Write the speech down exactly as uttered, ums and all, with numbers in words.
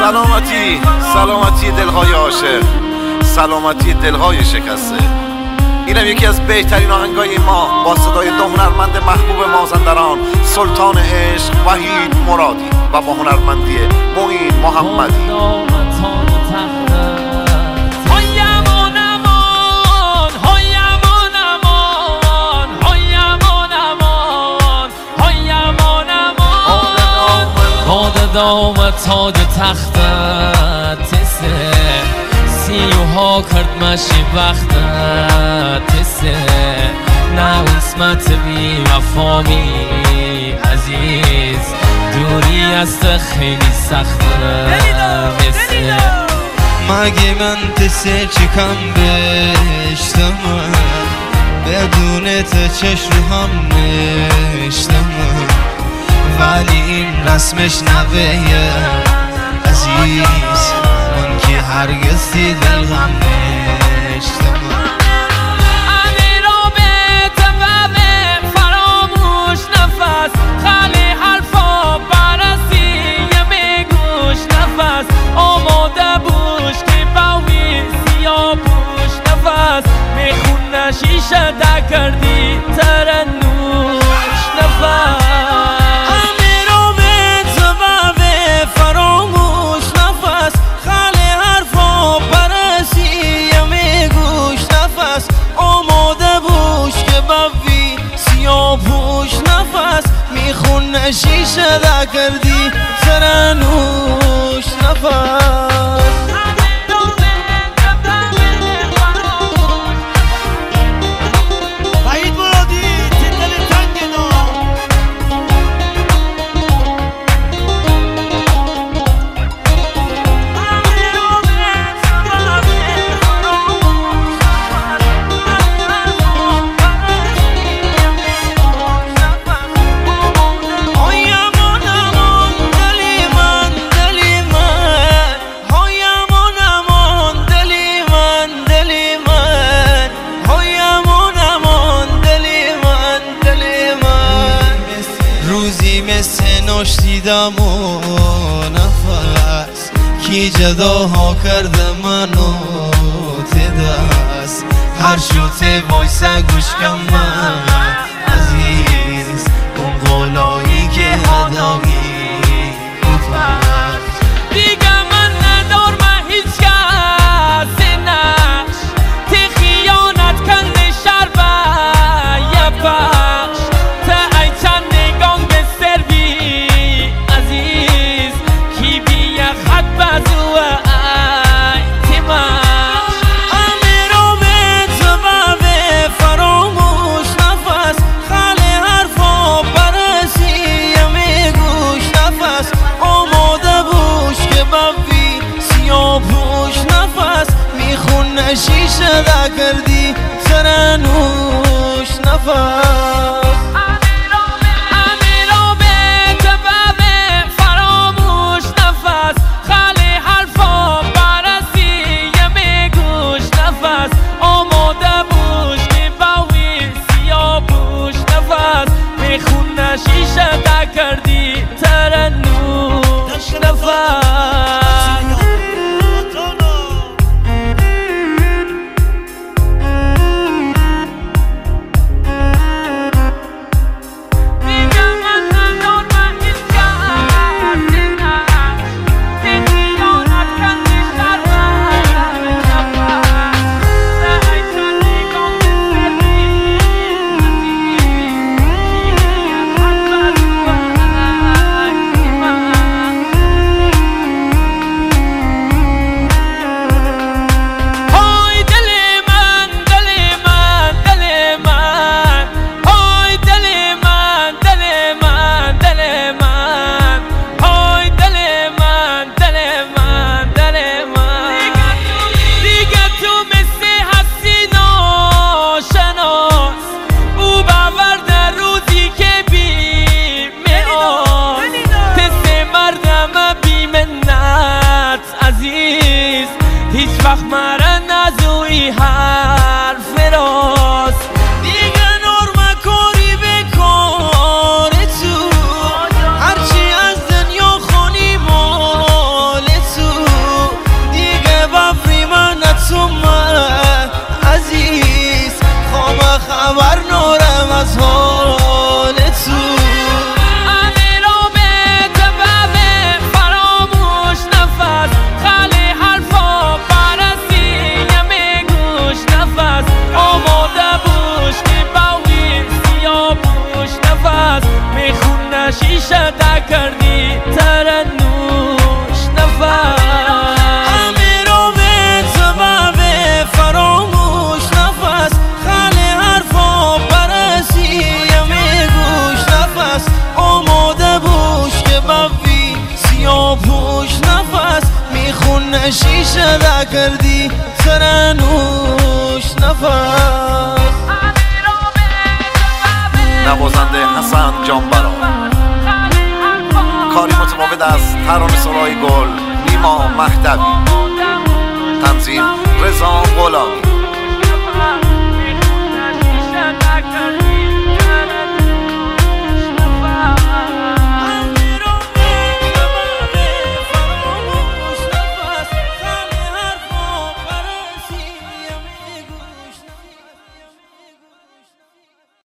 سلامتی، سلامتی دلهای عاشق، سلامتی دلهای شکسته. اینم یکی از بهترین آهنگای ما با صدای دو هنرمند محبوب مازندران، سلطان عشق وحید مرادی و با هنرمندی معین محمدی. دام تاج تختت تسه سیوها کرد مشی وقتت تسه نه اسمت بی وفامی عزیز دوری است خیلی سخته مثل مگه من تسه چکم بشتم بدون تو چشم هم نشتم ولی این رسمش نوه عزیز من که هرگز دل غم نشتم امی رو به تبه فراموش نفس خالی حرفا برسی یه گوش نفس آماده بوش که باوی سیاه پوش نفس میخونه شیشه دا کردی ترنوش نفس پوش نفس میخونه شیشه دا کردی ترنوش نفس وحید مرادی دل تنگ نام نوشیدم و نفس کی جداها کرده منو تدست هر شوته وایسه گوش کم من عزیز اون قولایی که هدایی گفت دیگه من ندارم هیچ کس نقش تی خیانت کنده شربه یه بخش تا ای چند نگان به سروی عزیز کی بیه خط بزوه ای تیمش امیرو به تبه فراموش نفس خالی حرفا برسی یه گوش نفس آماده بوش که بوی سیاه پوش نفس میخونه شیشه دا کردی ترنوش نفس شیشه دا کردی ترنوش نفس هیچ وقت مرا نزوی حرف راست دیگه نرمه کاری به کار تو هرچی از دنیا خونی مال تو شیشه تا کردی ترنوش نفس همه رو به سبب فراموش نفس خاله حرفا برسی همه گوش نفس آماده بوش که بوی سیاه پوش نفس میخونه شیشه دا کردی ترنوش نفس نوازنده حسن جانبرا، کاری متفاوت از ترانه سرای گل نیما مهدوی، تنظیم رضا غلامی.